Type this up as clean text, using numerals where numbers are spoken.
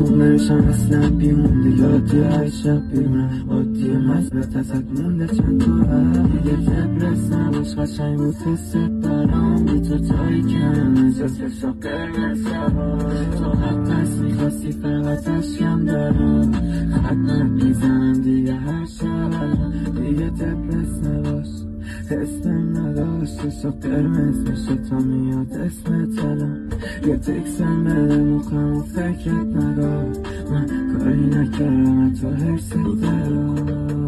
خونهشم اصلا بیمونده یادی هر شب بیرونم عادیه مزبت ازت مونده چند تا دیگه دبرس نباش قشنگ بود حست برام بی تو تایی کم جز کشا قرمز تو حق پس میخواستی فقط اشکم دارم خط میزنم دیگه هر شب دیگه دبرس نباش اسمم نداشت شب قرمز میشه تا میاد اسم تلم یه تکسم بده مخم و فکرت نگاه من کاری نکردم تو هرسی دارم